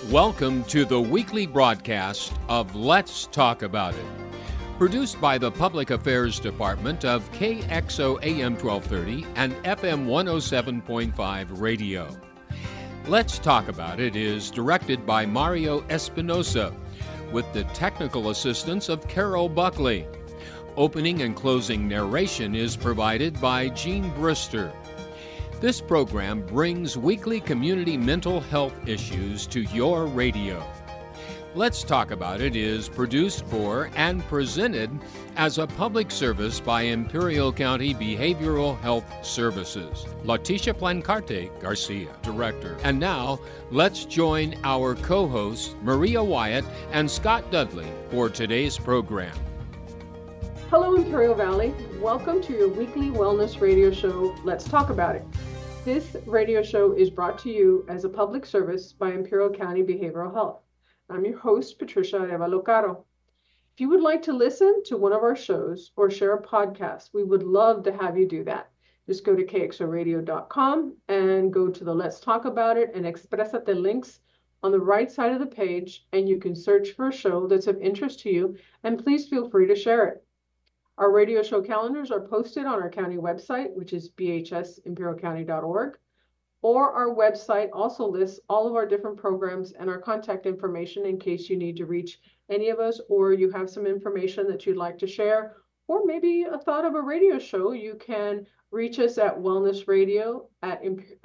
Welcome to the weekly broadcast of Let's Talk About It, produced by the Public Affairs Department of KXO AM 1230 and FM 107.5 radio. Let's Talk About It is directed by Mario Espinosa, with the technical assistance of Carol Buckley. Opening and closing narration is provided by Gene Brister. This program brings weekly community mental health issues to your radio. Let's Talk About It is produced for and presented as a public service by Imperial County Behavioral Health Services. Leticia Plancarte Garcia, Director. And now, let's join our co-hosts, Maria Wyatt and Scott Dudley, for today's program. Hello, Imperial Valley. Welcome to your weekly wellness radio show, Let's Talk About It. This radio show is brought to you as a public service by Imperial County Behavioral Health. I'm your host, Patricia Arevalo Caro. If you would like to listen to one of our shows or share a podcast, we would love to have you do that. Just go to kxoradio.com and go to the Let's Talk About It and Exprésate links on the right side of the page, and you can search for a show that's of interest to you, and please feel free to share it. Our radio show calendars are posted on our county website, which is bhsimperialcounty.org, or our website also lists all of our different programs and our contact information in case you need to reach any of us, or you have some information that you'd like to share, or maybe a thought of a radio show. You can reach us at wellnessradio at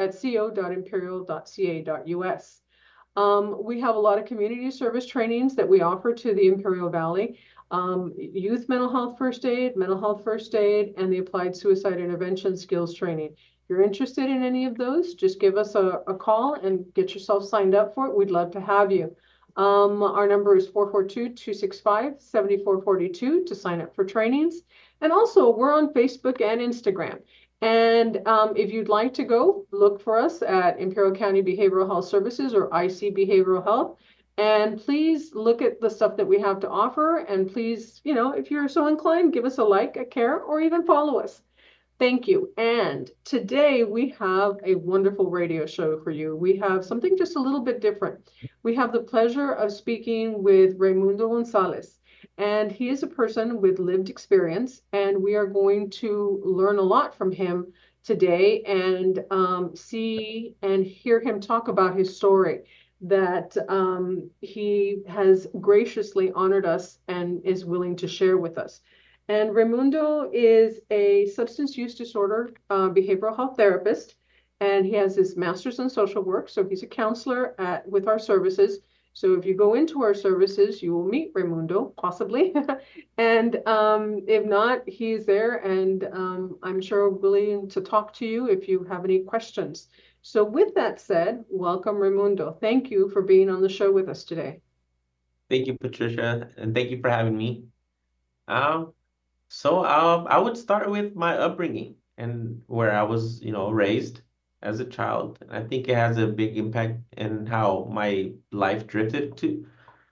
co.imperial.ca.us. We have a lot of community service trainings that we offer to the Imperial Valley. Youth mental health first aid, and the applied suicide intervention skills training. If you're interested in any of those, just give us a call and get yourself signed up for it. We'd love to have you. Our number is 442-265-7442 to sign up for trainings. And also, we're on Facebook and Instagram. And if you'd like to go, look for us at Imperial County Behavioral Health Services or IC Behavioral Health. And please look at the stuff that we have to offer. And please, if you're so inclined, give us a like, a care, or even follow us. Thank you. And today we have a wonderful radio show for you. We have something just a little bit different. We have the pleasure of speaking with Raimundo Gonzalez. And he is a person with lived experience. And we are going to learn a lot from him today and see and hear him talk about his story, that he has graciously honored us and is willing to share with us. And Raimundo is a substance use disorder behavioral health therapist, and he has his master's in social work, so he's a counselor with our services. So if you go into our services, you will meet Raimundo, possibly. And if not, he's there, and I'm sure willing to talk to you if you have any questions. So with that said, welcome, Raimundo. Thank you for being on the show with us today. Thank you, Patricia, and thank you for having me. I would start with my upbringing and where I was, raised as a child. And I think it has a big impact in how my life drifted to.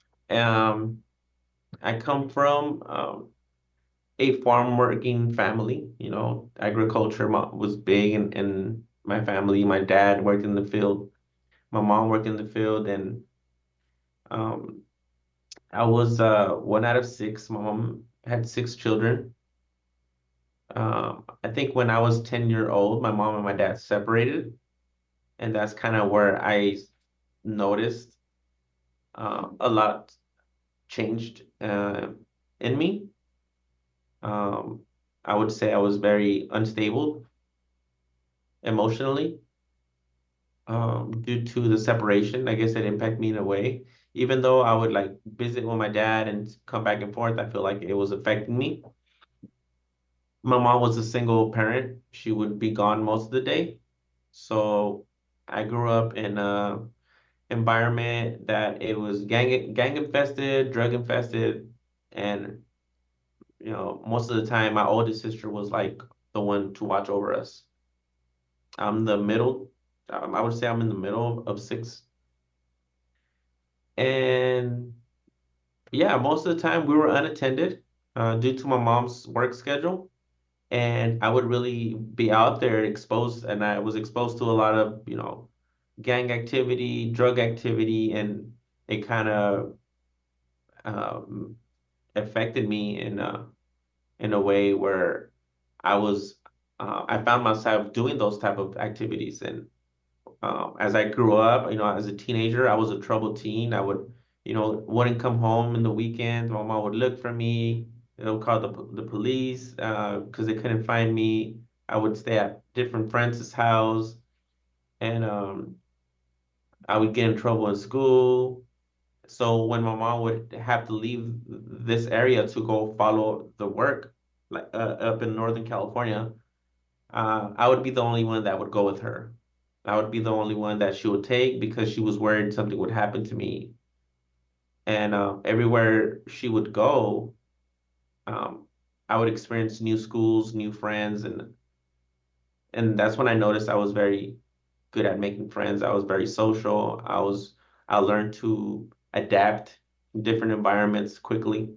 I come from a farm working family. Agriculture was big in my family. My dad worked in the field. My mom worked in the field, and I was one out of six. My mom had 6 children. I think when I was 10 years old, my mom and my dad separated, and that's kind of where I noticed a lot changed in me. I would say I was very unstable emotionally due to the separation. I guess it impacted me in a way. Even though I would visit with my dad and come back and forth, I feel like it was affecting me. My mom was a single parent. She would be gone most of the day. So I grew up in a environment that it was gang infested, drug infested, and most of the time my oldest sister was the one to watch over us. I'm the middle. I would say I'm in the middle of 6. And yeah, most of the time we were unattended due to my mom's work schedule. And I would really be out there exposed, and I was exposed to a lot of, gang activity, drug activity, and it kind of um, affected me in a way where I found myself doing those type of activities. And as I grew up, as a teenager, I was a troubled teen. I would, wouldn't come home in the weekends. My mom would look for me. Call the police because they couldn't find me. I would stay at different friends' house, and I would get in trouble in school. So when my mom would have to leave this area to go follow the work, like up in Northern California, I would be the only one that would go with her. I would be the only one that she would take because she was worried something would happen to me. And everywhere she would go, um, I would experience new schools, new friends, and that's when I noticed I was very good at making friends. I was very social. I learned to adapt in different environments quickly.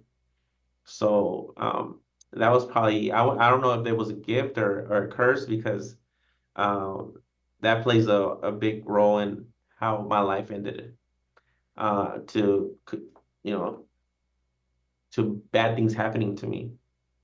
So that was probably I don't know if there was a gift or a curse because um, that plays a big role in how my life ended. To you know to bad things happening to me.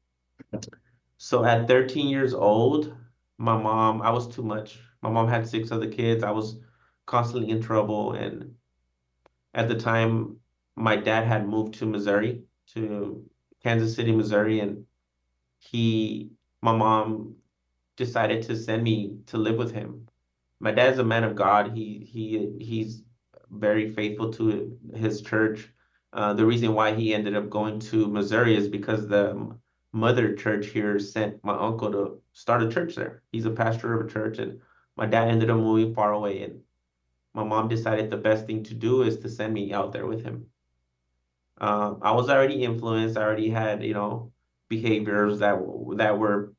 So at 13 years old, I was too much. My mom had six other kids. I was constantly in trouble, and at the time, my dad had moved to Missouri, to Kansas City, Missouri, and he, my mom decided to send me to live with him. My dad's a man of God. He's very faithful to his church. The reason why he ended up going to Missouri is because the mother church here sent my uncle to start a church there. He's a pastor of a church, and my dad ended up moving far away, and my mom decided the best thing to do is to send me out there with him. I was already influenced. I already had, behaviors that were,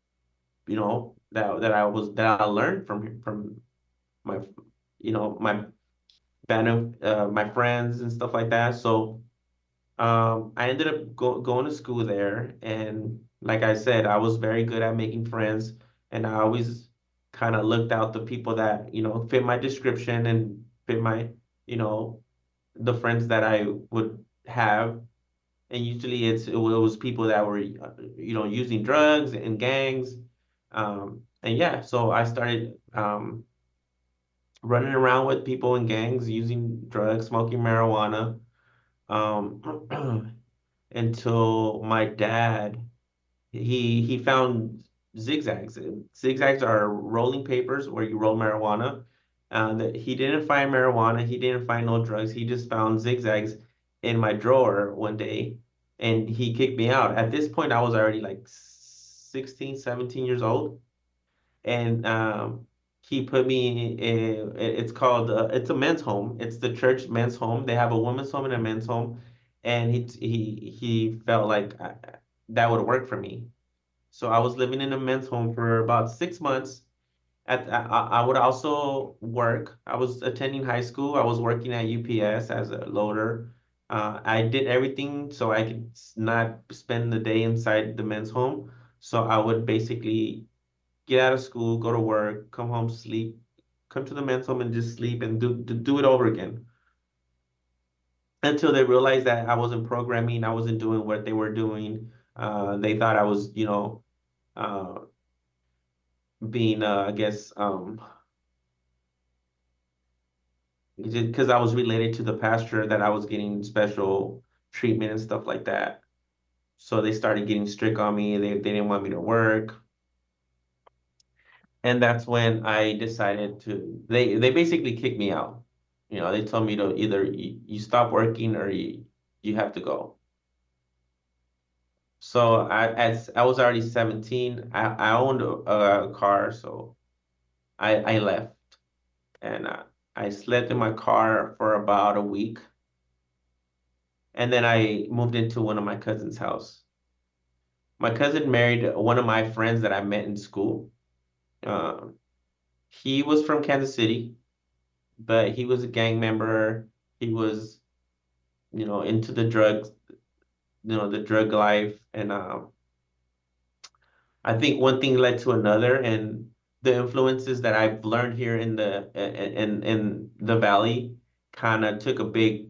that I learned from my, my my friends and stuff like that. So I ended up going to school there, and like I said, I was very good at making friends, and I always kind of looked out the people that fit my description and fit my you know the friends that I would have. And usually it was people that were using drugs and gangs. And yeah, so I started running around with people in gangs, using drugs, smoking marijuana, um, until my dad he found zigzags. Zigzags are rolling papers where you roll marijuana. That he didn't find marijuana, he didn't find no drugs. He just found zigzags in my drawer one day, and he kicked me out. At this point, I was already like 16, 17 years old, and he put me in. It's called it's a men's home. It's the church men's home. They have a women's home and a men's home, and he felt like that would work for me. So I was living in a men's home for about 6 months. I would also work. I was attending high school. I was working at UPS as a loader. I did everything so I could not spend the day inside the men's home. So I would basically get out of school, go to work, come home, sleep, come to the men's home and just sleep and do it over again until they realized that I wasn't programming, I wasn't doing what they were doing. They thought I was, uh, being, I guess, because I was related to the pastor that I was getting special treatment and stuff like that. So they started getting strict on me. They didn't want me to work. And that's when I decided they basically kicked me out. They told me to either you stop working or you have to go. So as I was already 17, I owned a car, so I left, and I slept in my car for about a week, and then I moved into one of my cousin's house. My cousin married one of my friends that I met in school. Uh, he was from Kansas City, but he was a gang member. He was, into the drugs, the drug life, and I think one thing led to another, and the influences that I've learned here in the valley kind of took a big,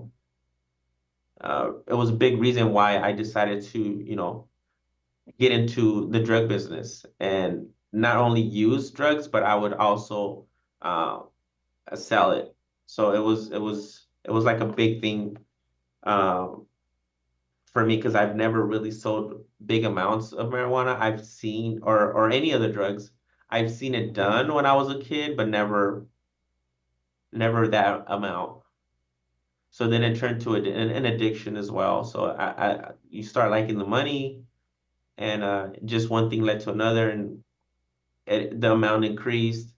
it was a big reason why I decided to, get into the drug business and not only use drugs, but I would also uh, sell it. So it was like a big thing um, for me because I've never really sold big amounts of marijuana. I've seen or any other drugs. I've seen it done when I was a kid, but never that amount. So then it turned to an addiction as well. So you start liking the money, and just one thing led to another, and the amount increased.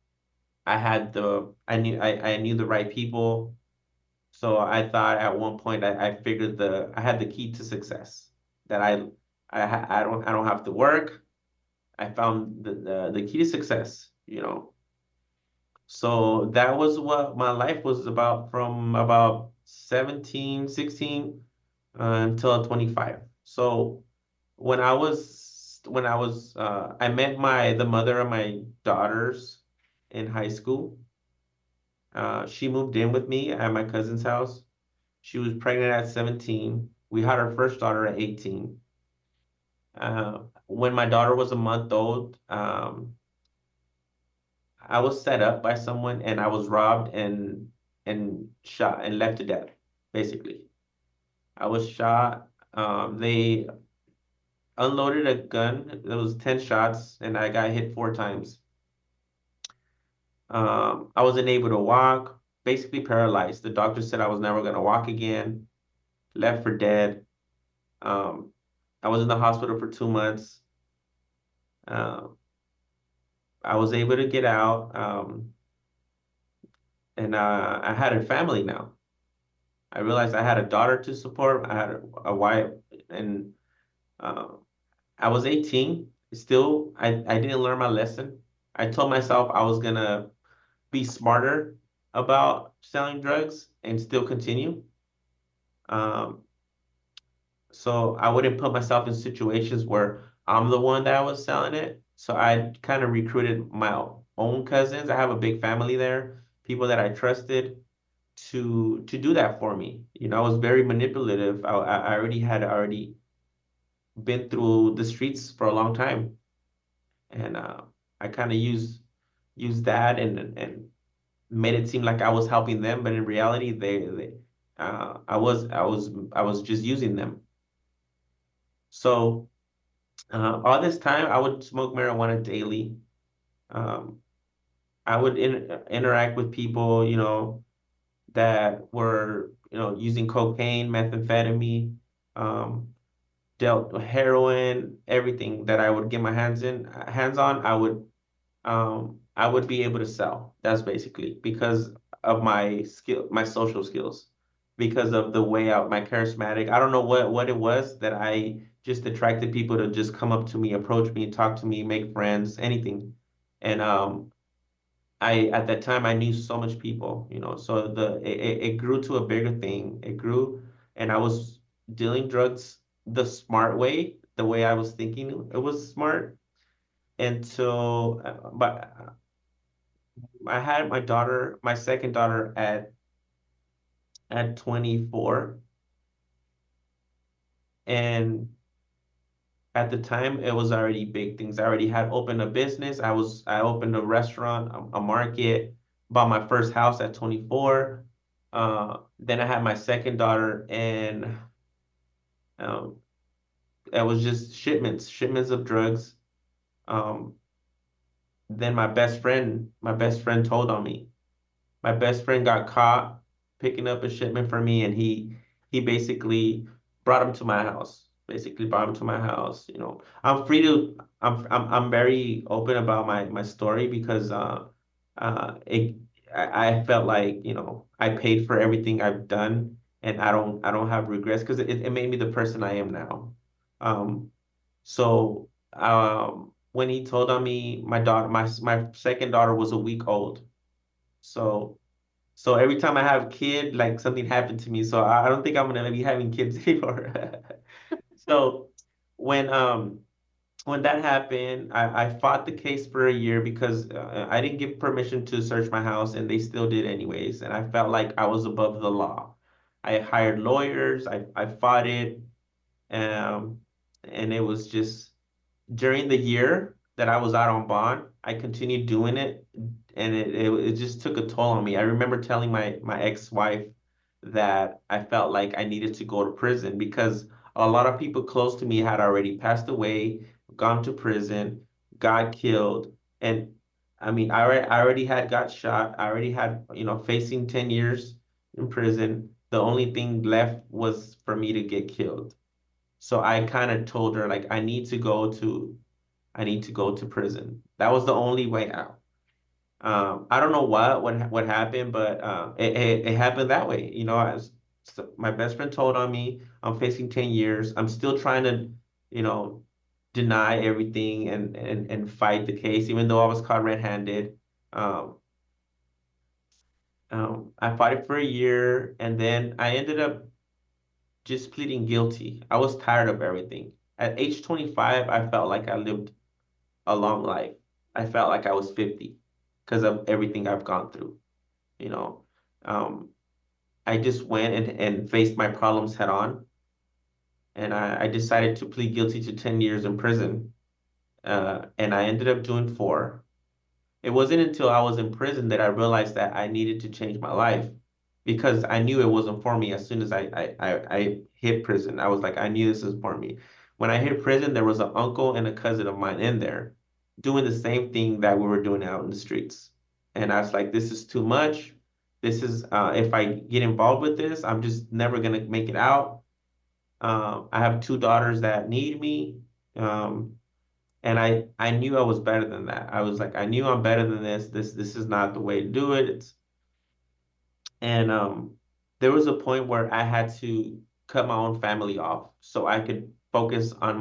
I knew the right people. So I thought at one point I figured I had the key to success. That I don't have to work. I found the key to success. So that was what my life was about from about 17, 16 until 25. So I met the mother of my daughters in high school. She moved in with me at my cousin's house. She was pregnant at 17. We had our first daughter at 18. When my daughter was a month old, I was set up by someone and I was robbed and shot and left to death, basically. I was shot. They unloaded a gun. There was 10 shots and I got hit 4 times. I wasn't able to walk, basically paralyzed. The doctor said I was never going to walk again, left for dead. Um, I was in the hospital for 2 months. Uh, I was able to get out, and I had a family now. I realized I had a daughter to support. I had a wife, and uh, I was 18. Still, I didn't learn my lesson. I told myself I was gonna be smarter about selling drugs and still continue. Um, so I wouldn't put myself in situations where I'm the one that was selling it. So I kind of recruited my own cousins. I have a big family there, people that I trusted to do that for me. I was very manipulative. I already been through the streets for a long time, and I kind of used that and made it seem like I was helping them, but in reality, I was just using them. So all this time, I would smoke marijuana daily. Um, I would interact with people, that were, using cocaine, methamphetamine, um, dealt with heroin, everything that I would get my hands on, I would be able to sell. That's basically because of my social skills, because of the way my charismatic. I don't know what it was that I just attracted people to just come up to me, approach me, talk to me, make friends, anything. And I at that time I knew so much people, so it grew to a bigger thing. It grew, and I was dealing drugs the smart way, the way I was thinking it was smart. Until, but I had my second daughter at 24, and at the time it was already big things. I already had opened a business. I opened a restaurant, a market, bought my first house at 24. Then I had my second daughter, and um, it was just shipments of drugs. Um, then my best friend told on me. My best friend got caught picking up a shipment for me, and he basically brought him to my house. Basically brought him to my house. I'm free to I'm very open about my story because it I felt like, I paid for everything I've done, and I don't have regrets because it made me the person I am now. Um, so when he told on me, my second daughter was a week old. So so every time I have a kid, like something happened to me. So I don't think I'm gonna be having kids anymore. So when when that happened, I fought the case for a year because I didn't give permission to search my house, and they still did anyways. And I felt like I was above the law. I hired lawyers. I fought it, um, and it was just during the year that I was out on bond, I continued doing it, and it just took a toll on me. I remember telling my ex-wife that I felt like I needed to go to prison because a lot of people close to me had already passed away, gone to prison, got killed, and I mean, I already had got shot. I already had, facing 10 years in prison. The only thing left was for me to get killed. So I kind of told her like I need to go to prison. That was the only way out. I don't know what happened, but it happened that way. So my best friend told on me, I'm facing 10 years. I'm still trying to, you know, deny everything and fight the case, even though I was caught red-handed. Um, I fought it for a year, and then I ended up just pleading guilty. I was tired of everything. At age 25, I felt like I lived a long life. I felt like I was 50 because of everything I've gone through, you know. Um, I just went and faced my problems head on, and I decided to plead guilty to 10 years in prison. And I ended up doing 4. It wasn't until I was in prison that I realized that I needed to change my life because I knew it wasn't for me as soon as I hit prison. I was like, I knew this is for me. When I hit prison, there was an uncle and a cousin of mine in there doing the same thing that we were doing out in the streets. And I was like, this is too much. If I get involved with this, I'm just never going to make it out. I have 2 daughters that need me. Um, and I knew I was better than that. I was like, I knew I'm better than this. This is not the way to do it. And there was a point where I had to cut my own family off so I could focus on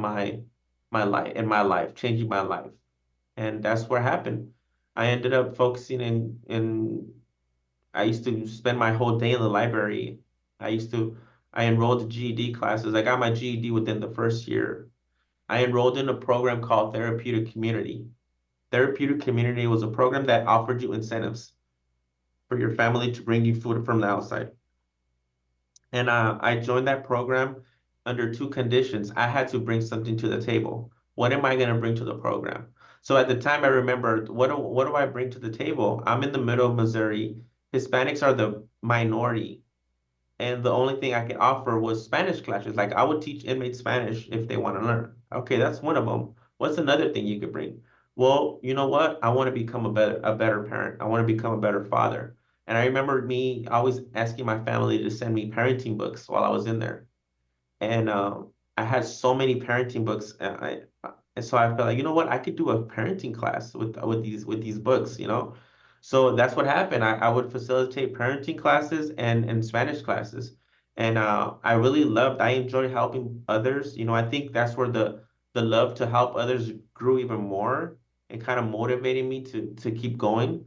my life, changing my life. And that's what happened. I ended up focusing in I used to spend my whole day in the library. I used to I enrolled in GED classes. I got my GED within the first year. I enrolled in a program called Therapeutic Community. Therapeutic Community was a program that offered you incentives for your family to bring you food from the outside. And I joined that program under 2 conditions. I had to bring something to the table. What am I going to bring to the program? So at the time, I remember, what do I bring to the table? I'm in the middle of Missouri. Hispanics are the minority. And the only thing I could offer was Spanish classes. Like I would teach inmates Spanish if they want to learn. Okay, that's one of them. What's another thing you could bring? Well, you know what? I want to become a better parent. I want to become a better father. And I remember me always asking my family to send me parenting books while I was in there. And I had so many parenting books, and so I felt like, you know what, I could do a parenting class with these books, you know. So that's what happened. I would facilitate parenting classes and Spanish classes, and I really loved. I enjoyed helping others. You know, I think that's where the love to help others grew even more and kind of motivated me to keep going.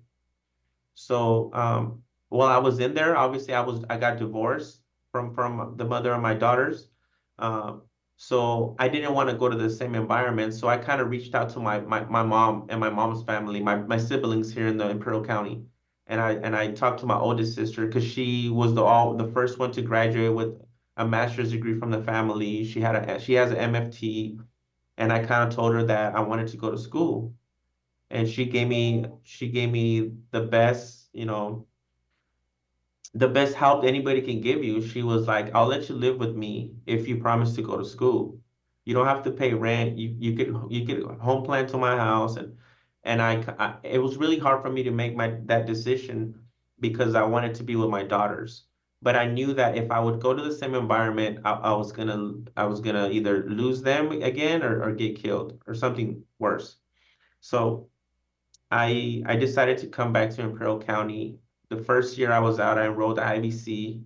So while I was in there, obviously I got divorced from the mother of my daughters. Um, so I didn't want to go to the same environment. So I kind of reached out to my mom and my mom's family, my siblings here in the Imperial County. And I talked to my oldest sister because she was the first one to graduate with a master's degree from the family. She has an MFT, and I kind of told her that I wanted to go to school, and she gave me the best, the best help anybody can give you. She was like, I'll let you live with me if you promise to go to school. You don't have to pay rent. You could home plan to my house, and it was really hard for me to make my that decision because I wanted to be with my daughters. But I knew that if I would go to the same environment, I was gonna either lose them again or get killed or something worse. So I decided to come back to Imperial County. The first year I was out, I enrolled at IVC.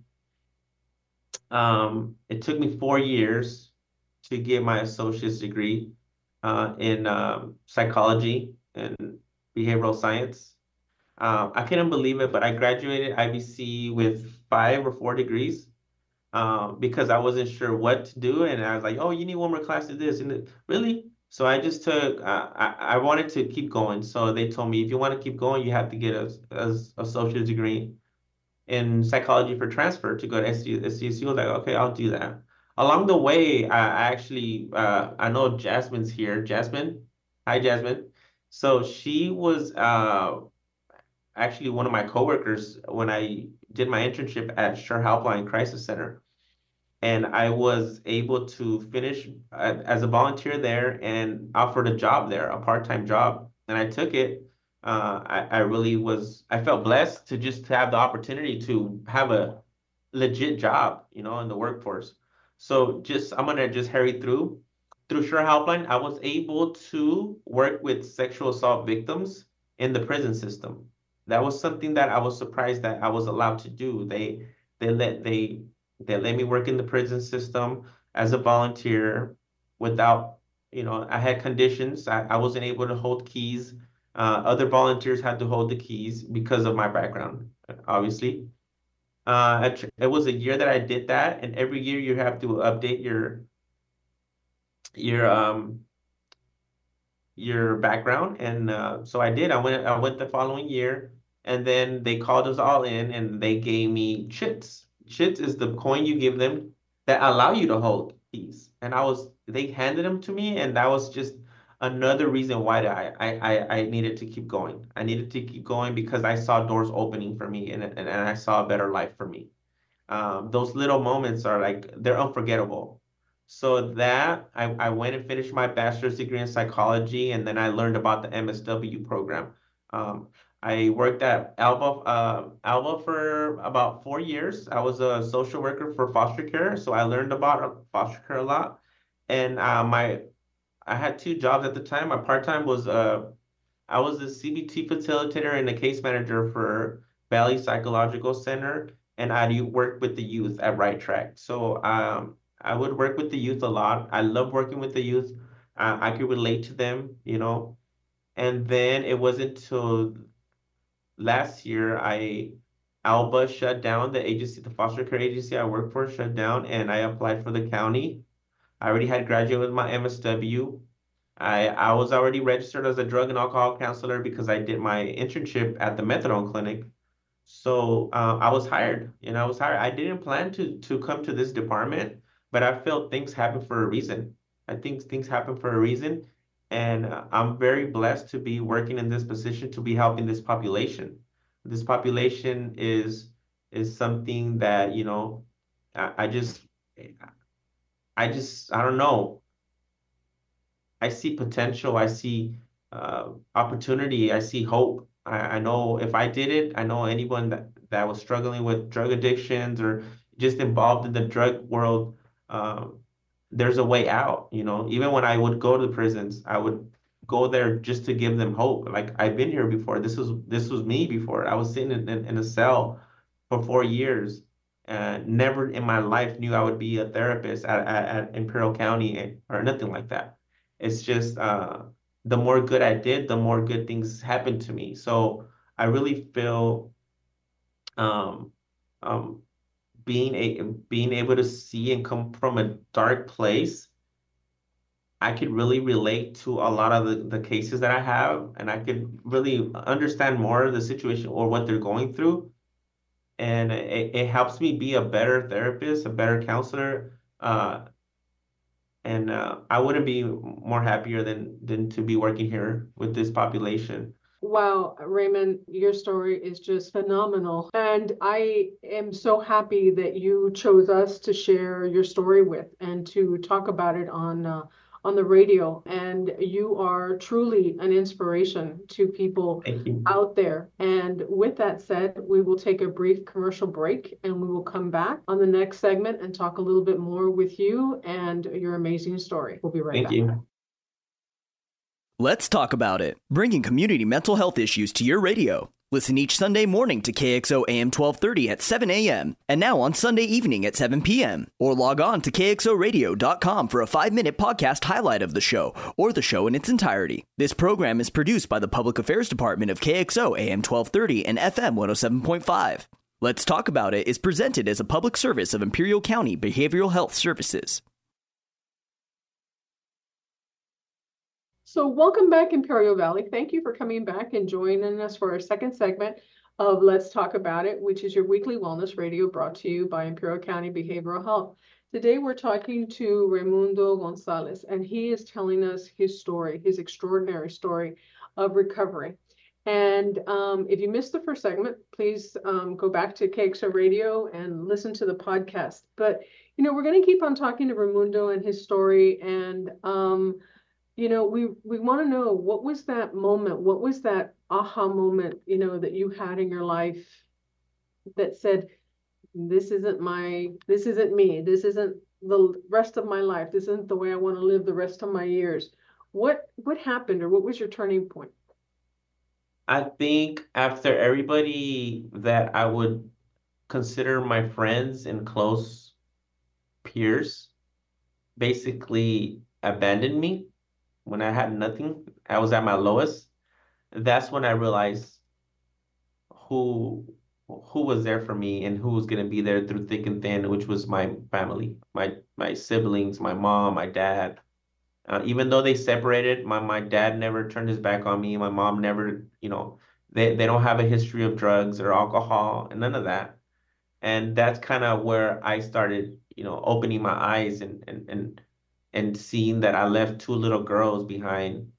It took me 4 years to get my associate's degree in psychology and behavioral science. I couldn't believe it, but I graduated IVC with 5 or 4 degrees because I wasn't sure what to do. And I was like, oh, you need one more class of this. And really? So I just took, I wanted to keep going. So they told me, if you want to keep going, you have to get a associate's degree in psychology for transfer to go to SDSU. I was like, okay, I'll do that. Along the way, I actually, I know Jasmine's here. Jasmine, hi, Jasmine. So she was actually one of my coworkers when I did my internship at Sure Helpline Crisis Center. And I was able to finish as a volunteer there and offered a job there, a part-time job. And I took it. I really was, I felt blessed to just have the opportunity to have a legit job, in the workforce. So I'm gonna just hurry through. Through Sure Helpline, I was able to work with sexual assault victims in the prison system. That was something that I was surprised that I was allowed to do. They let they they let me work in the prison system as a volunteer without, I had conditions. I wasn't able to hold keys. Other volunteers had to hold the keys because of my background, obviously. It was a year that I did that, and every year you have to update your your background, and so I did. I went the following year, and then they called us all in, and they gave me chits. Chits is the coin you give them that allow you to hold keys, and they handed them to me, and that was just another reason why I needed to keep going. I needed to keep going because I saw doors opening for me, and I saw a better life for me. Those little moments are like, they're unforgettable. So that I went and finished my bachelor's degree in psychology, and then I learned about the MSW program. Um, I worked at Alba for about 4 years. I was a social worker for foster care, so I learned about foster care a lot. And I had two jobs at the time. My part-time was I was a CBT facilitator and a case manager for Valley Psychological Center, and I work with the youth at Right Track. So I would work with the youth a lot. I love working with the youth. I could relate to them. And then it wasn't until last year Alba shut down, the agency, the foster care agency I work for shut down, and I applied for the county. I already had graduated with my MSW. I was already registered as a drug and alcohol counselor because I did my internship at the methadone clinic. So I was hired. I was hired. I didn't plan to come to this department, but I felt things happen for a reason. I think things happen for a reason, and I'm very blessed to be working in this position to be helping this population. This population is something that I just I don't know. I see potential. I see opportunity. I see hope. I know if I did it, I know anyone that was struggling with drug addictions or just involved in the drug world, there's a way out. Even when I would go to the prisons, I would go there just to give them hope. Like, I've been here before. This was me before. I was sitting in a cell for 4 years. Never in my life knew I would be a therapist at Imperial County or nothing like that. It's just the more good I did, the more good things happened to me. So I really feel um, um, being able to see and come from a dark place, I could really relate to a lot of the cases that I have, and I could really understand more of the situation or what they're going through. And it helps me be a better therapist, a better counselor. And I wouldn't be more happier than to be working here with this population. Wow, Raymond, your story is just phenomenal. And I am so happy that you chose us to share your story with and to talk about it on the radio. And you are truly an inspiration to people Thank you. out there. And with that said, we will take a brief commercial break and we will come back on the next segment and talk a little bit more with you and your amazing story. We'll be right back. Thank you. Let's talk about it. Bringing community mental health issues to your radio. Listen each Sunday morning to KXO AM 1230 at 7 a.m. and now on Sunday evening at 7 p.m. Or log on to KXORadio.com for a 5-minute podcast highlight of the show or the show in its entirety. This program is produced by the Public Affairs Department of KXO AM 1230 and FM 107.5. Let's Talk About It is presented as a public service of Imperial County Behavioral Health Services. So welcome back, Imperial Valley. Thank you for coming back and joining us for our second segment of Let's Talk About It, which is your weekly wellness radio brought to you by Imperial County Behavioral Health. Today, we're talking to Raimundo Gonzalez, and he is telling us his story, his extraordinary story of recovery. And if you missed the first segment, please go back to KXO Radio and listen to the podcast. But, we're going to keep on talking to Raimundo and his story. And, we want to know, what was that moment? What was that aha moment, that you had in your life that said, this isn't me. This isn't the rest of my life. This isn't the way I want to live the rest of my years. What happened, or what was your turning point? I think after everybody that I would consider my friends and close peers basically abandoned me when I had nothing, I was at my lowest. That's when I realized who was there for me and who was going to be there through thick and thin, which was my family, my siblings, my mom, my dad. Even though they separated, my dad never turned his back on me. My mom never, they don't have a history of drugs or alcohol and none of that. And that's kind of where I started, opening my eyes and seeing that I left two little girls behind.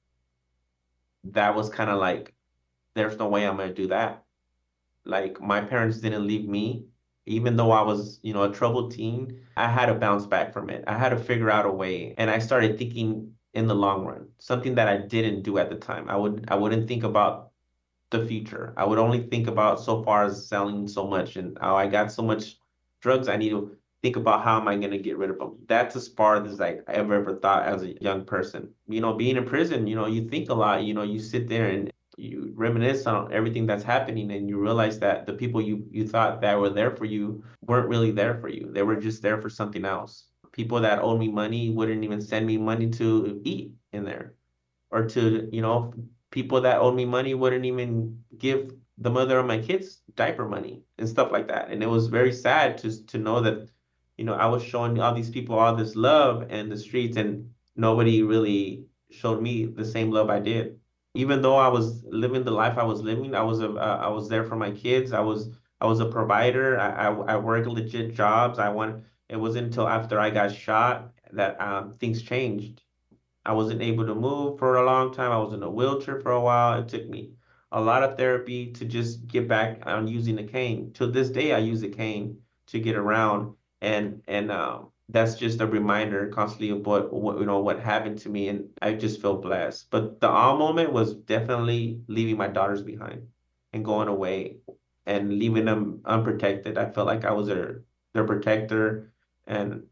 That was kind of like, there's no way I'm going to do that. Like, my parents didn't leave me, even though I was, a troubled teen. I had to bounce back from it. I had to figure out a way. And I started thinking in the long run, something that I didn't do at the time. I wouldn't think about the future. I would only think about so far as selling so much and how I got so much drugs. I need to think about how am I going to get rid of them. That's as far as I ever thought as a young person. Being in prison, you think a lot. You sit there and you reminisce on everything that's happening, and you realize that the people you thought that were there for you weren't really there for you. They were just there for something else. People that owed me money wouldn't even send me money to eat in there, or to, people that owed me money wouldn't even give the mother of my kids diaper money and stuff like that. And it was very sad to know that, I was showing all these people all this love in the streets, and nobody really showed me the same love I did. Even though I was living the life I was living, I was there for my kids. I was a provider. I worked legit jobs. It wasn't until after I got shot that things changed. I wasn't able to move for a long time. I was in a wheelchair for a while. It took me a lot of therapy to just get back on using a cane. To this day, I use a cane to get around, and that's just a reminder constantly of what happened to me, and I just feel blessed. But the aha moment was definitely leaving my daughters behind and going away and leaving them unprotected. I felt like I was their protector, and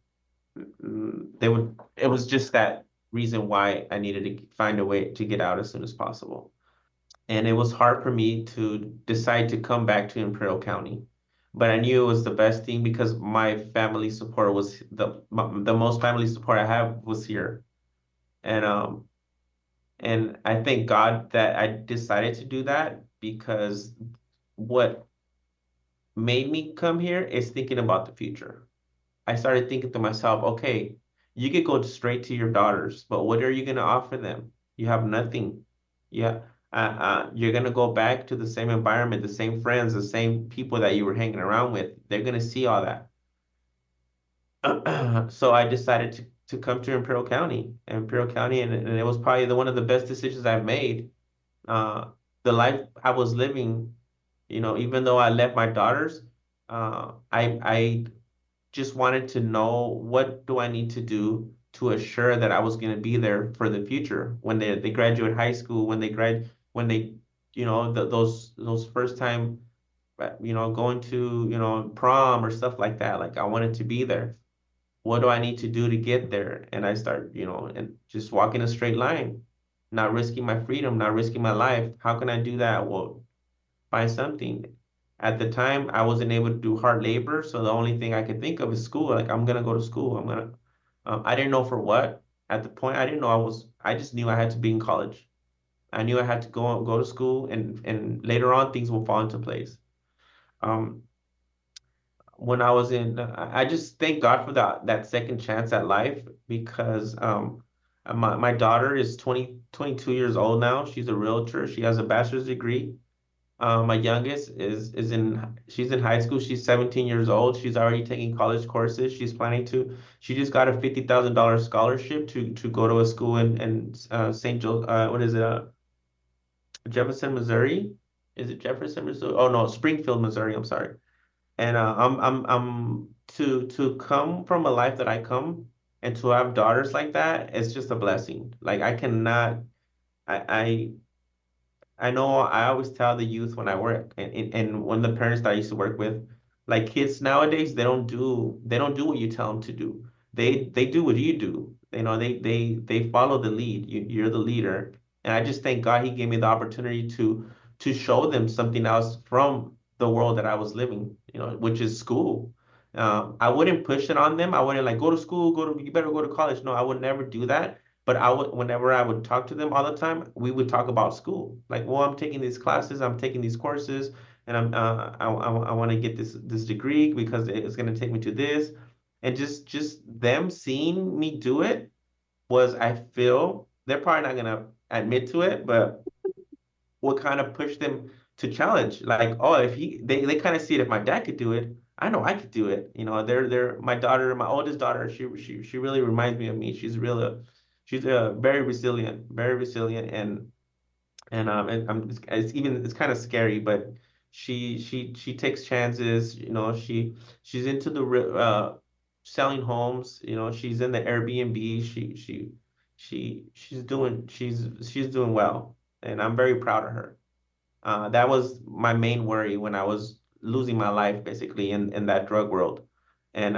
it was just that reason why I needed to find a way to get out as soon as possible. And it was hard for me to decide to come back to Imperial County. But I knew it was the best thing because my family support was the most family support I have was here. And I thank God that I decided to do that, because what made me come here is thinking about the future. I started thinking to myself, okay, you could go straight to your daughters, but what are you going to offer them? You have nothing. Yeah. You're going to go back to the same environment, the same friends, the same people that you were hanging around with. They're going to see all that. So I decided to come to Imperial County, and it was probably one of the best decisions I've made. The life I was living, even though I left my daughters, I just wanted to know, what do I need to do to assure that I was going to be there for the future when they graduate high school, when they those first time, going to, prom or stuff like that. Like, I wanted to be there. What do I need to do to get there? And I start, and just walk in a straight line, not risking my freedom, not risking my life. How can I do that? Well, find something. At the time, I wasn't able to do hard labor, so the only thing I could think of is school. Like, I'm gonna go to school. I didn't know for what. At the point, I didn't know I just knew I had to be in college. I knew I had to go to school, and later on, things will fall into place. Um, when I was I just thank God for that second chance at life, because My daughter is 22 years old now. She's a realtor. She has a bachelor's degree. My youngest she's in high school. She's 17 years old. She's already taking college courses. She just got a $50,000 scholarship to go to a school in St. Joe, what is it? Jefferson, Missouri. Is it Jefferson, Missouri? Oh no, Springfield, Missouri. I'm sorry. And I'm to come from a life that I come and to have daughters like that, it's just a blessing. Like I cannot, I I know I always tell the youth when I work and when the parents that I used to work with, like kids nowadays, they don't do what you tell them to do. They do what you do. They follow the lead. You're the leader. And I just thank God he gave me the opportunity to show them something else from the world that I was living, which is school. I wouldn't push it on them. I wouldn't like go to school, you better go to college. No, I would never do that. But whenever I would talk to them all the time, we would talk about school. Like, well, I'm taking these classes, I'm taking these courses, and I want to get this degree because it's going to take me to this. And just them seeing me do it was, I feel, they're probably not going to admit to it, but what kind of pushed them to challenge. Like, oh, if they kind of see it, if my dad could do it, I know I could do it. They're my daughter, my oldest daughter, she really reminds me of me. She's very resilient, it's kind of scary, but she takes chances. She's into the selling homes. She's in the Airbnb. She's doing well, and I'm very proud of her. That was my main worry when I was losing my life, basically in that drug world, and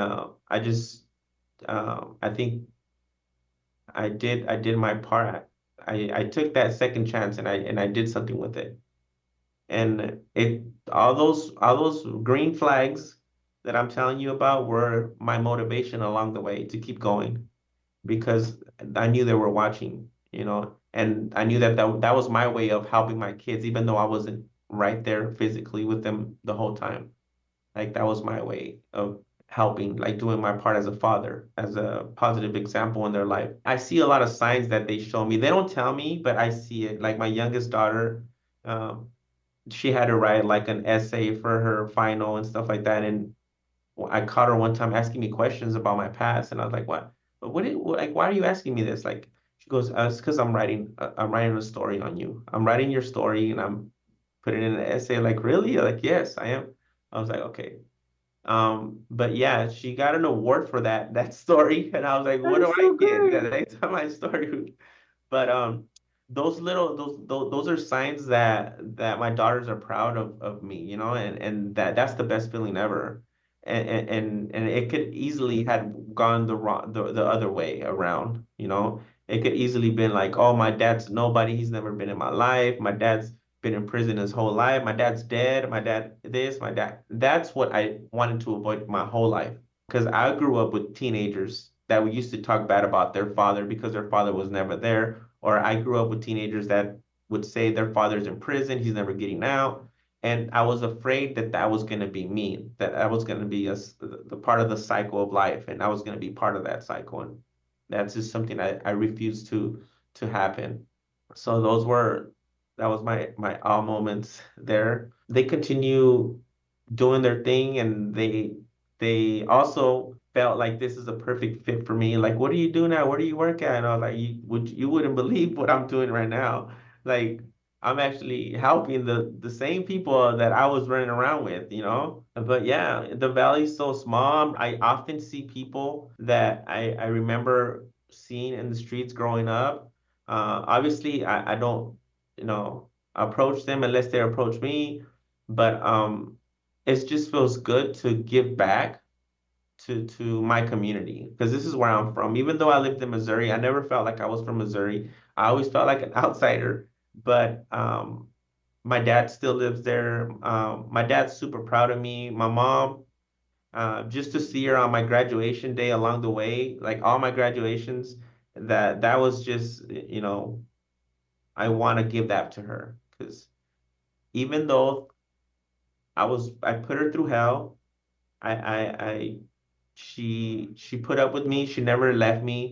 I think I did my part. I took that second chance and I did something with it. And all those green flags that I'm telling you about were my motivation along the way to keep going because I knew they were watching, and I knew that was my way of helping my kids, even though I wasn't right there physically with them the whole time. Like that was my way of helping, like doing my part as a father, as a positive example in their life. I see a lot of signs that they show me. They don't tell me, but I see it. Like my youngest daughter, um, she had to write like an essay for her final and stuff like that. And I caught her one time asking me questions about my past, and I was like, "What? But like, why are you asking me this?" Like, she goes, "It's because I'm writing a story on you. I'm writing your story, and I'm putting in an essay." Like, really? Like, yes, I am. I was like, okay. But yeah, she got an award for that story, and I was like, That what do is I so get? great. That's my story. But those are signs that my daughters are proud of me, and that's the best feeling ever. And it could easily had gone the other way around. It could easily been like, oh, my dad's nobody, he's never been in my life. My dad's been in prison his whole life. My dad's dead. My dad this, my dad. That's what I wanted to avoid my whole life. Because I grew up with teenagers that we used to talk bad about their father because their father was never there. Or I grew up with teenagers that would say their father's in prison, he's never getting out. And I was afraid that was going to be me, that I was going to be the part of the cycle of life, and I was going to be part of that cycle. And that's just something I refuse to happen. So that was my all moments there. They continue doing their thing, and they also felt like this is a perfect fit for me. Like, what do you do now? Where do you work at? And I was like, you wouldn't believe what I'm doing right now. Like, I'm actually helping the same people that I was running around with. But yeah, the valley's so small. I often see people that I remember seeing in the streets growing up. Obviously, I don't, approach them unless they approach me. But it just feels good to give back to my community because this is where I'm from. Even though I lived in Missouri, I never felt like I was from Missouri. I always felt like an outsider. But my dad still lives there. My dad's super proud of me. My mom, just to see her on my graduation day along the way, like all my graduations, that was just, I want to give that to her because even though I put her through hell. I she put up with me. She never left me.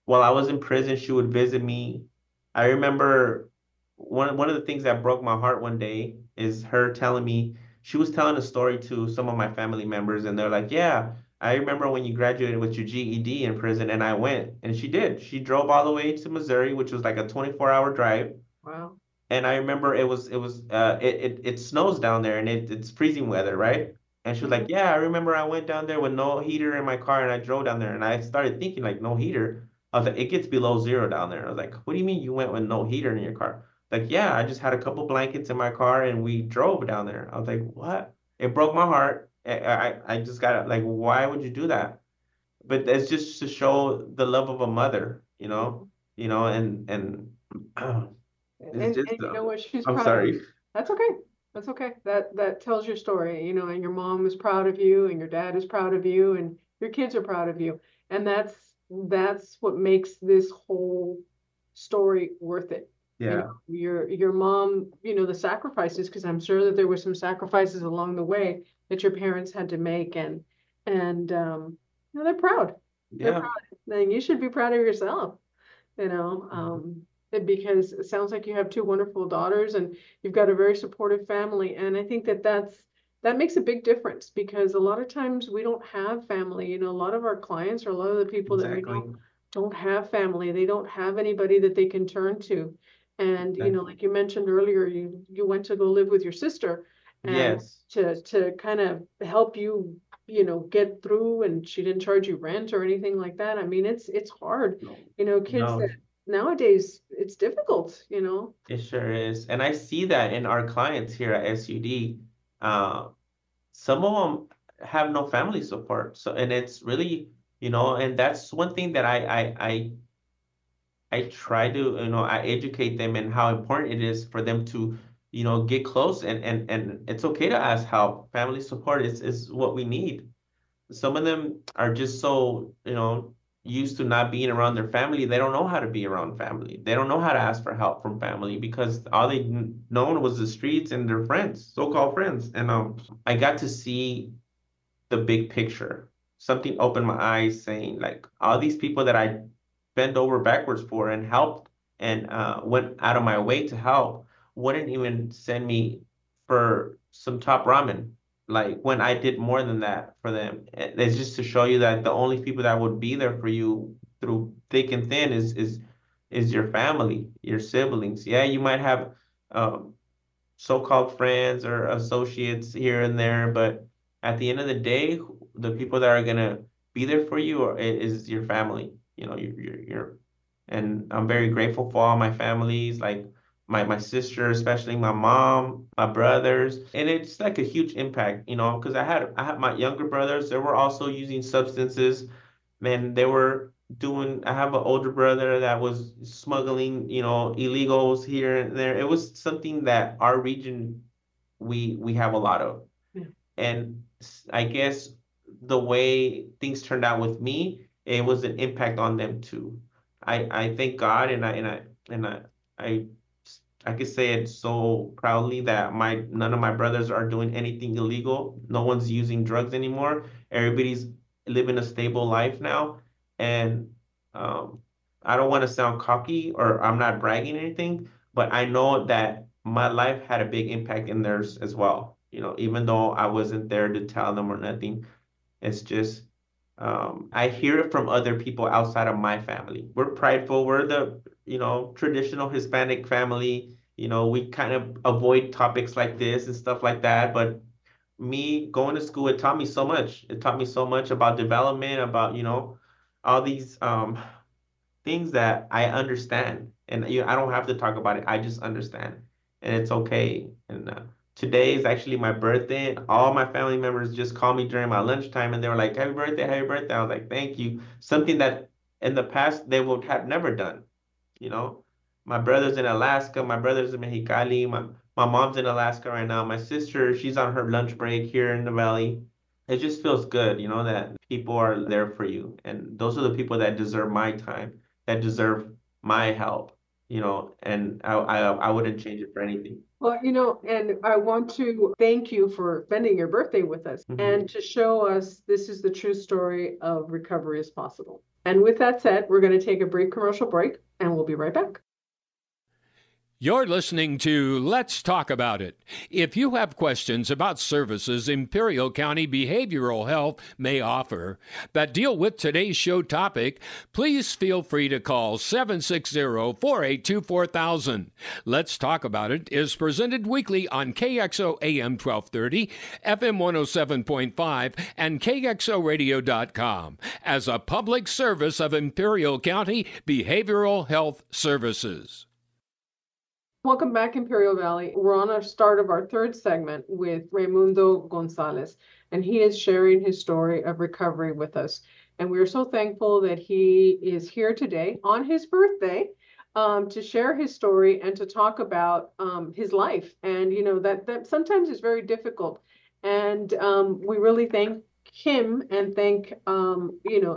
while I was in prison, she would visit me. I remember one of the things that broke my heart one day is her telling me, she was telling a story to some of my family members, and they're like, "Yeah, I remember when you graduated with your GED in prison," and I went, and she did. She drove all the way to Missouri, which was like a 24-hour drive. Wow. And I remember it snows down there and it's freezing weather, right? And she was like, Mhm. "Yeah, I remember I went down there with no heater in my car and I drove down there." And I started thinking like, no heater. I was like, it gets below zero down there. I was like, what do you mean you went with no heater in your car? Like, yeah, I just had a couple blankets in my car and we drove down there. I was like, what? It broke my heart. I just got like, why would you do that? But it's just to show the love of a mother, and it's just, And you know what? She's I'm proud of you. sorry. That's okay. That's okay. That tells your story, and your mom is proud of you, and your dad is proud of you, and your kids are proud of you. And that's what makes this whole story worth it. Yeah, Your mom, the sacrifices, because I'm sure that there were some sacrifices along the way that your parents had to make, and they're proud. They're yeah, proud. And you should be proud of yourself, because it sounds like you have two wonderful daughters and you've got a very supportive family. And I think that makes a big difference, because a lot of times we don't have family. A lot of our clients, or a lot of the people that we exactly. know, don't have family. They don't have anybody that they can turn to. And Exactly. like you mentioned earlier, you went to go live with your sister, and Yes. to kind of help you, get through, and she didn't charge you rent or anything like that. I mean, it's hard. No, Kids no, that nowadays it's difficult. it sure is. And I see that in our clients here at SUD. Uh, some of them have no family support. So, and it's really, and that's one thing that I try to, I educate them in how important it is for them to, get close and it's okay to ask help. Family support is what we need. Some of them are just so, used to not being around their family. They don't know how to be around family. They don't know how to ask for help from family because all they known was the streets and their friends, so-called friends. And I got to see the big picture. Something opened my eyes saying like all these people that I bent over backwards for and helped and went out of my way to help wouldn't even send me for some top ramen. Like when I did more than that for them. It's just to show you that the only people that would be there for you through thick and thin is your family, your siblings. Yeah, you might have um, so-called friends or associates here and there, but at the end of the day, the people that are gonna be there for you is your family. And I'm very grateful for all my families, like my sister, especially my mom, my brothers, and it's like a huge impact, because I had my younger brothers. They were also using substances, man. They were doing. I have an older brother that was smuggling, illegals here and there. It was something that our region we have a lot of. Yeah. And I guess the way things turned out with me, it was an impact on them too. I thank God, and I could say it so proudly that my none of my brothers are doing anything illegal. No one's using drugs anymore. Everybody's living a stable life now. And um, I don't want to sound cocky or I'm not bragging anything, but I know that my life had a big impact in theirs as well. Even though I wasn't there to tell them or nothing, it's just I hear it from other people outside of my family. We're prideful. We're the, traditional Hispanic family. We kind of avoid topics like this and stuff like that. But me going to school, it taught me so much. It taught me so much about development, about, all these things that I understand. And I don't have to talk about it. I just understand. And it's okay. And today is actually my birthday. And all my family members just called me during my lunchtime and they were like, "Happy birthday, happy birthday." I was like, "Thank you." Something that in the past they would have never done. You know, my brother's in Alaska, my brother's in Mexicali, my mom's in Alaska right now. My sister, she's on her lunch break here in the valley. It just feels good, that people are there for you. And those are the people that deserve my time, that deserve my help, and I wouldn't change it for anything. Well, and I want to thank you for spending your birthday with us Mhm. and to show us this is the true story of recovery is possible. And with that said, we're going to take a brief commercial break, and we'll be right back. You're listening to Let's Talk About It. If you have questions about services Imperial County Behavioral Health may offer that deal with today's show topic, please feel free to call 760-482-4000. Let's Talk About It is presented weekly on KXO AM 1230, FM 107.5, and KXORadio.com as a public service of Imperial County Behavioral Health Services. Welcome back, Imperial Valley. We're on our start of our third segment with Raimundo Gonzalez, and he is sharing his story of recovery with us. And we're so thankful that he is here today on his birthday to share his story and to talk about his life. And, you know, that sometimes is very difficult. And we really thank him and thank him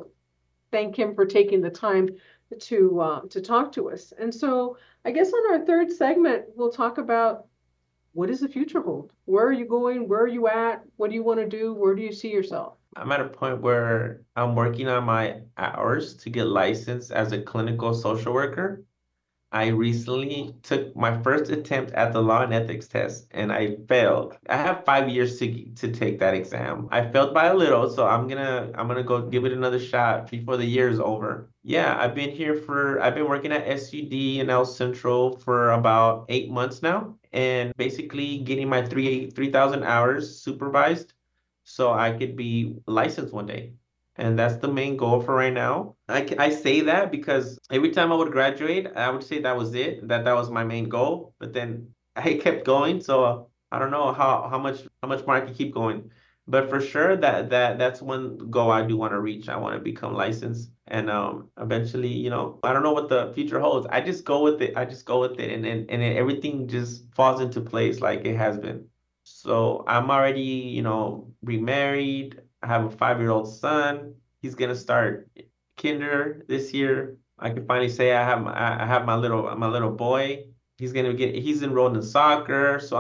for taking the time to talk to us. And so I guess on our third segment, we'll talk about what does the future hold? Where are you going? Where are you at? What do you want to do? Where do you see yourself? I'm at a point where I'm working on my hours to get licensed as a clinical social worker. I recently took my first attempt at the law and ethics test, and I failed. I have 5 years to take that exam. I failed by a little, so I'm gonna go give it another shot before the year is over. Yeah, I've been working at SUD in El Central for about 8 months now, and basically getting my 3,000 hours supervised so I could be licensed one day. And that's the main goal for right now. I say that because every time I would graduate, I would say that was it, that was my main goal. But then I kept going, so I don't know how much more I can keep going. But for sure, that's one goal I do want to reach. I want to become licensed, and eventually, you know, I don't know what the future holds. I just go with it. And then everything just falls into place like it has been. So I'm already, you know, remarried. I have a 5-year-old son. He's gonna start kinder this year. I can finally say I have my little boy. He's enrolled in soccer. So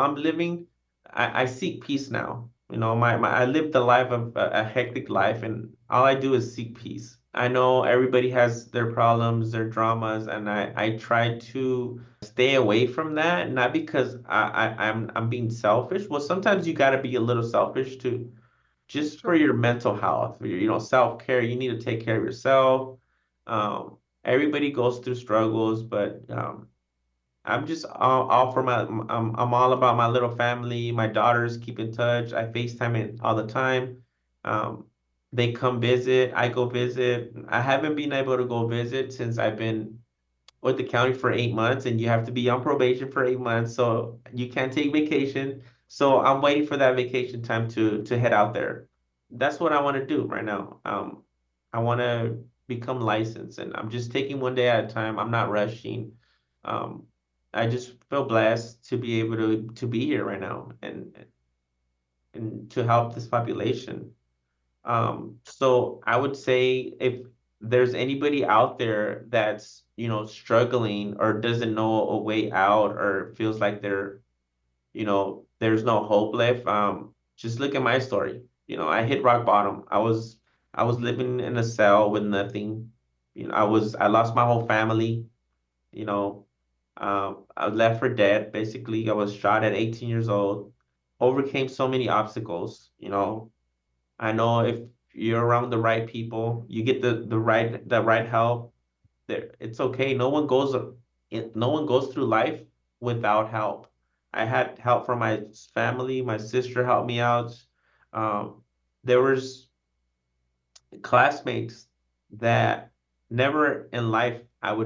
I seek peace now. You know, I lived the life of a hectic life, and all I do is seek peace. I know everybody has their problems, their dramas, and I try to stay away from that, not because I'm being selfish. Well, sometimes you gotta be a little selfish too, just for your mental health, for your, you know, self-care. You need to take care of yourself. Everybody goes through struggles, but I'm just all for I'm all about my little family. My daughters keep in touch. I FaceTime it all the time. They come visit. I go visit. I haven't been able to go visit since I've been with the county for 8 months, and you have to be on probation for 8 months, so you can't take vacation. So I'm waiting for that vacation time to head out there. That's what I want to do right now. I want to become licensed, and I'm just taking one day at a time. I'm not rushing. I just feel blessed to be able to be here right now and to help this population. So I would say if there's anybody out there that's, you know, struggling or doesn't know a way out or feels like there's no hope left, just look at my story. You know, I hit rock bottom. I was living in a cell with nothing. You know, I lost my whole family. You know, I was left for dead. Basically, I was shot at 18 years old. Overcame so many obstacles. You know, I know if you're around the right people, you get the right help. It's okay. No one goes through life without help. I had help from my family. My sister helped me out. There was classmates that never in life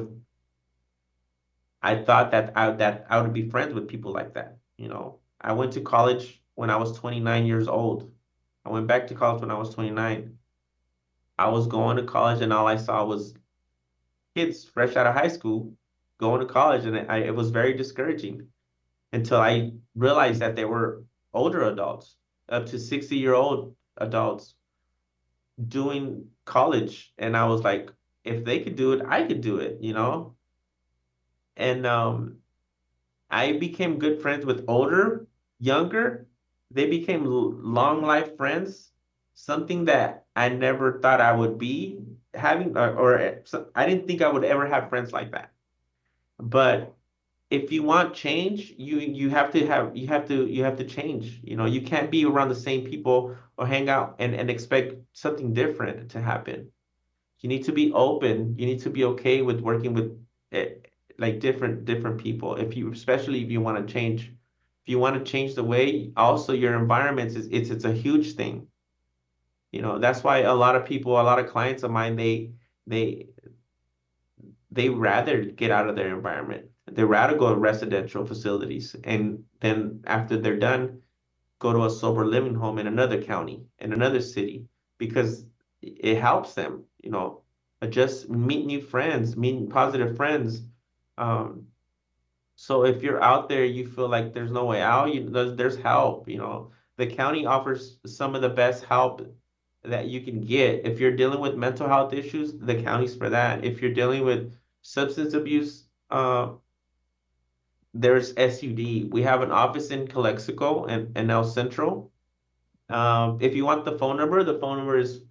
I thought that I would be friends with people like that. You know, I went to college when I was 29 years old. I went back to college when I was 29. I was going to college, and all I saw was kids fresh out of high school going to college, and it was very discouraging until I realized that they were older adults, up to 60-year-old adults doing college. And I was like, if they could do it, I could do it, you know? And I became good friends with younger. They became long life friends, something that I never thought I would be. having I didn't think I would ever have friends like that. But if you want change, you have to change. You can't be around the same people or hang out and expect something different to happen. You need to be open. You need to be okay with working with eh, like different people. Especially if you want to change, if you want to change the way, also your environment it's a huge thing. That's why a lot of people, a lot of clients of mine, they they rather get out of their environment. They rather go to residential facilities, and then after they're done, go to a sober living home in another county, in another city, because it helps them, just meet new friends, meet positive friends. Um, so if you're out there, you feel like there's no way out, there's help. The county offers some of the best help that you can get. If you're dealing with mental health issues, the county's for that. If you're dealing with substance abuse, there's SUD. We have an office in Calexico and El Centro. If you want the phone number is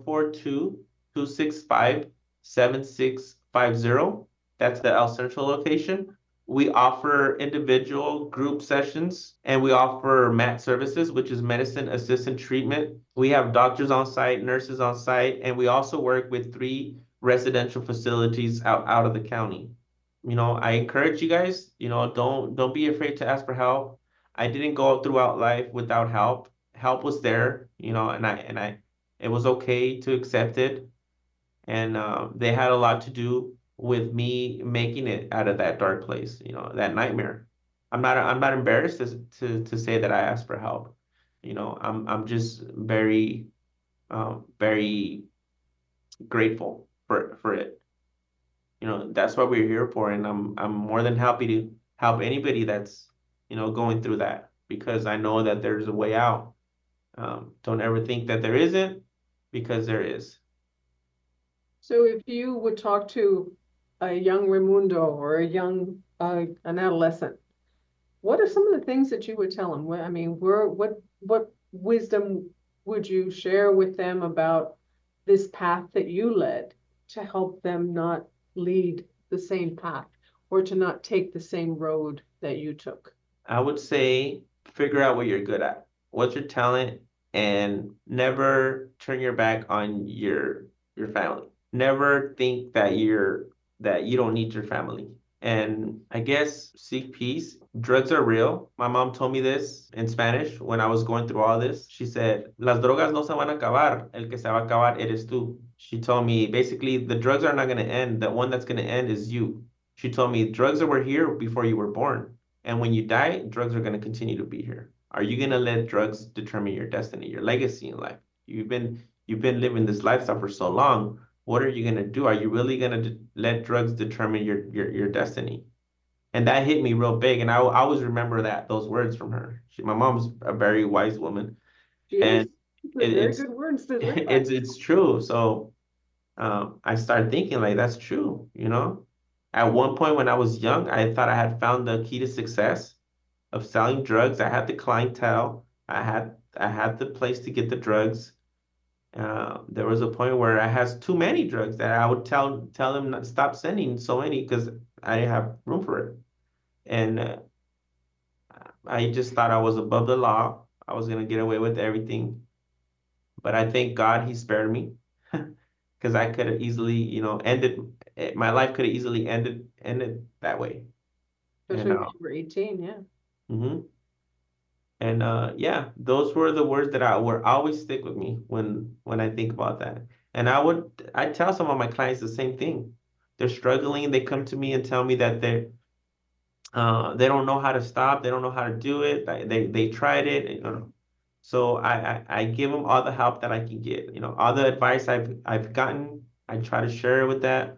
442-265-7650. That's the El Centro location. We offer individual group sessions, and we offer MAT services, which is medicine assisted treatment. We have doctors on site, nurses on site, and we also work with 3 residential facilities out of the county. I encourage you guys, don't be afraid to ask for help. I didn't go throughout life without help. Help was there, and it was okay to accept it. And they had a lot to do with me making it out of that dark place, that nightmare. I'm not embarrassed to say that I asked for help. I'm just very very grateful for it. That's what we're here for, and I'm more than happy to help anybody that's going through that, because I know that there's a way out. Don't ever think that there isn't, because there is. So if you would talk to a young Raimundo or a young an adolescent, what are some of the things that you would tell them? I mean, what wisdom would you share with them about this path that you led to help them not lead the same path or to not take the same road that you took? I would say figure out what you're good at, what's your talent, and never turn your back on your family. Never think that you don't need your family. And I guess seek peace. Drugs are real. My mom told me this in Spanish when I was going through all this. She said, "Las drogas no se van a acabar. El que se va a acabar eres tú." She told me basically the drugs are not going to end. The one that's going to end is you. She told me drugs were here before you were born. And when you die, drugs are going to continue to be here. Are you going to let drugs determine your destiny, your legacy in life? You've been living this lifestyle for so long. What are you going to do? Are you really going to let drugs determine your destiny? And that hit me real big. And I always remember those words from her. My mom's a very wise woman. Yes, And very good words to live by. it's true. So I started thinking like, that's true. At one point when I was young, I thought I had found the key to success of selling drugs. I had the clientele. I had the place to get the drugs. There was a point where I had too many drugs that I would tell them not stop sending so many because I didn't have room for it. And I just thought I was above the law. I was gonna get away with everything. But I thank God he spared me, because I could have easily, ended my life could have easily ended that way. Especially And when you were 18, yeah. mm-hmm. And yeah, those were the words that will always stick with me when I think about that. And I tell some of my clients the same thing. They're struggling. They come to me and tell me that they don't know how to stop. They don't know how to do it. They tried it. So I give them all the help that I can get. All the advice I've gotten, I try to share it with that,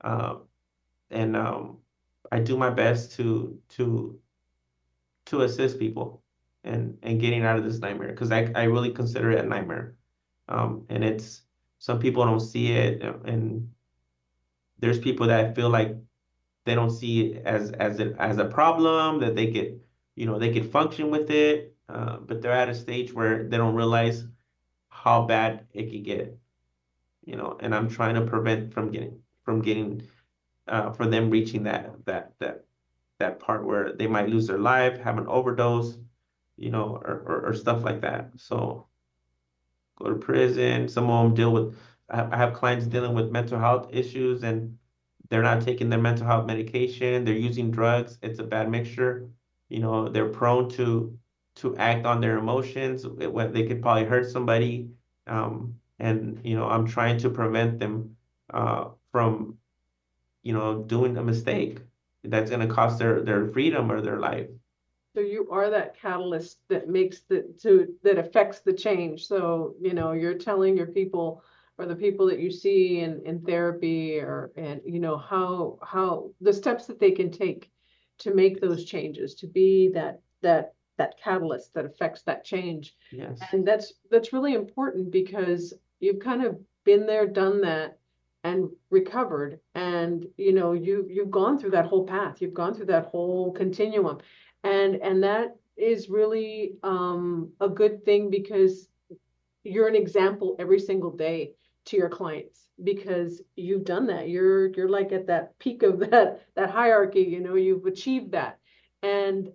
and I do my best to assist people and getting out of this nightmare, because I really consider it a nightmare. And it's some people don't see it, and there's people that feel like they don't see it as a problem, that they could function with it, but they're at a stage where they don't realize how bad it could get. and I'm trying to prevent from getting for them reaching that part where they might lose their life, have an overdose, or stuff like that. So go to prison. Some of them deal with, I have clients dealing with mental health issues and they're not taking their mental health medication. They're using drugs. It's a bad mixture. They're prone to act on their emotions when they could probably hurt somebody. And I'm trying to prevent them from, doing a mistake that's going to cost their freedom or their life. So you are that catalyst that that affects the change. So, you're telling your people or the people that you see in therapy and how the steps that they can take to make those changes, to be that catalyst that affects that change. Yes. And that's really important because you've kind of been there, done that, and recovered. And you've gone through that whole path. You've gone through that whole continuum. And that is really a good thing because you're an example every single day to your clients because you've done that. You're like at that peak of that hierarchy, you've achieved that. And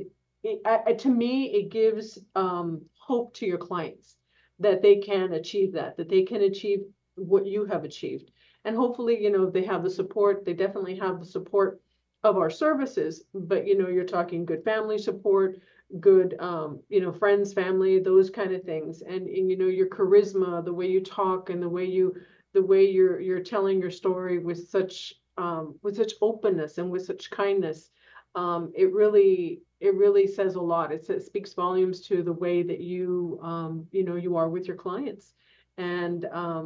to me, it gives hope to your clients that they can achieve that they can achieve what you have achieved. And hopefully, they have the support. They definitely have the support of our services, but you're talking good family support, good friends, family, those kind of things, and your charisma, the way you talk, and the way you're telling your story with such openness and with such kindness. It really says a lot. It speaks volumes to the way that you are with your clients. And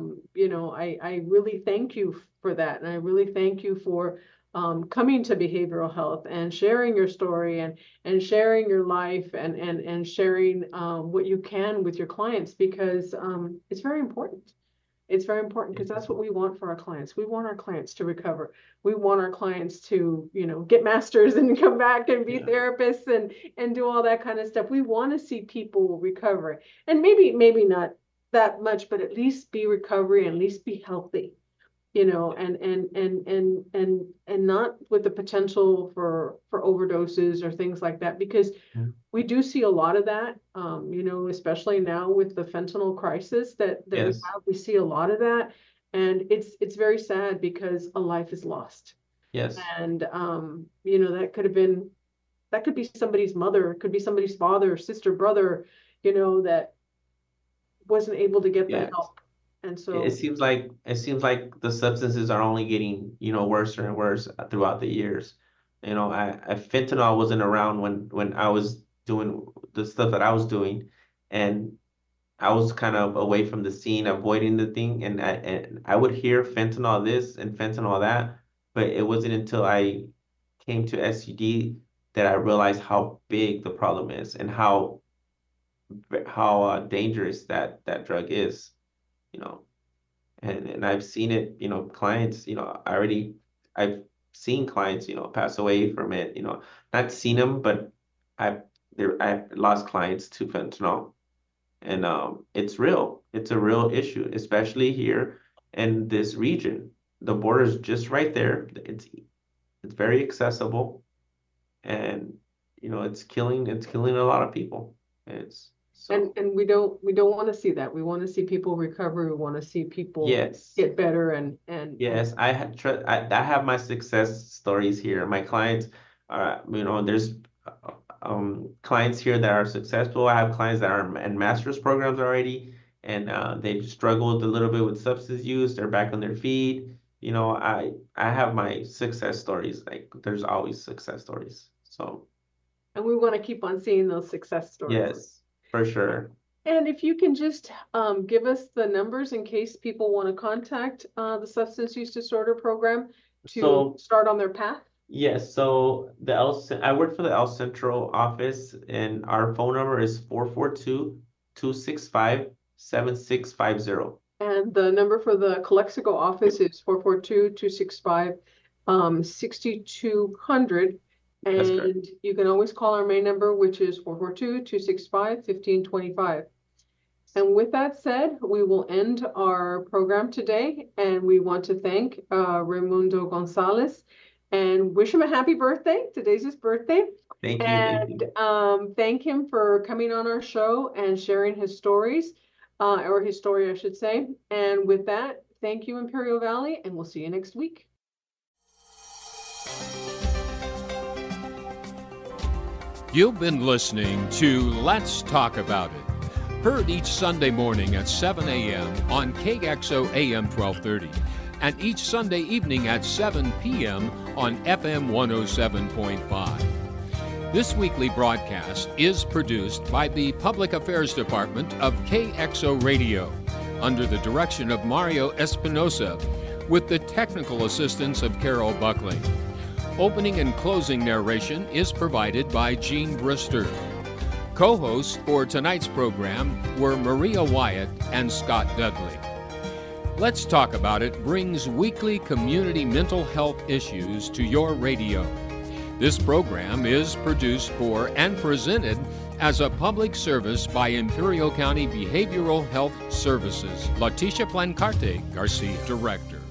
I really thank you for that, and I really thank you for coming to behavioral health and sharing your story and sharing your life and sharing what you can with your clients because it's very important. It's very important because that's what we want for our clients. We want our clients to recover. We want our clients to, get masters and come back and be therapists and do all that kind of stuff. We want to see people recover, and maybe not that much, but at least be recovery and at least be healthy. And not with the potential for overdoses or things like that, because we do see a lot of that, especially now with the fentanyl crisis that we have, we see a lot of that, and it's very sad because a life is lost. Yes. And that could be somebody's mother, it could be somebody's father, sister, brother, that wasn't able to get that help. And so it seems like the substances are only getting, worse and worse throughout the years. Fentanyl wasn't around when I was doing the stuff that I was doing, and I was kind of away from the scene, avoiding the thing, and I would hear fentanyl this and fentanyl that, but it wasn't until I came to SUD that I realized how big the problem is and how dangerous that drug is. And I've seen it, clients, I've seen clients, pass away from it, not seen them, but I've lost clients to fentanyl, and it's real. It's a real issue, especially here in this region. The border is just right there. It's very accessible, and it's killing a lot of people. And we don't want to see that. We want to see people recover. We want to see people get better and yes, I have my success stories here. My clients are, there's clients here that are successful. I have clients that are in master's programs already, and they've struggled a little bit with substance use. They're back on their feet. I have my success stories. Like there's always success stories. So, and we want to keep on seeing those success stories. Yes. For sure. And if you can just give us the numbers in case people want to contact the substance use disorder program to start on their path. Yes. So I work for the El Centro office, and our phone number is 442-265-7650. And the number for the Calexico office is 442-265-6200. And you can always call our main number, which is 442-265-1525. And with that said, we will end our program today, and we want to thank Raimundo Gonzalez and wish him a happy birthday. Today's his birthday. Thank you. And thank him for coming on our show and sharing his stories, or his story, I should say. And with that, thank you, Imperial Valley, and we'll see you next week. You've been listening to Let's Talk About It, heard each Sunday morning at 7 a.m. on KXO AM 1230, and each Sunday evening at 7 p.m. on FM 107.5. This weekly broadcast is produced by the Public Affairs Department of KXO Radio, under the direction of Mario Espinosa, with the technical assistance of Carol Buckley. Opening and closing narration is provided by Gene Brister. Co-hosts for tonight's program were Maria Wyatt and Scott Dudley. Let's Talk About It brings weekly community mental health issues to your radio. This program is produced for and presented as a public service by Imperial County Behavioral Health Services. Leticia Plancarte Garcia, Director.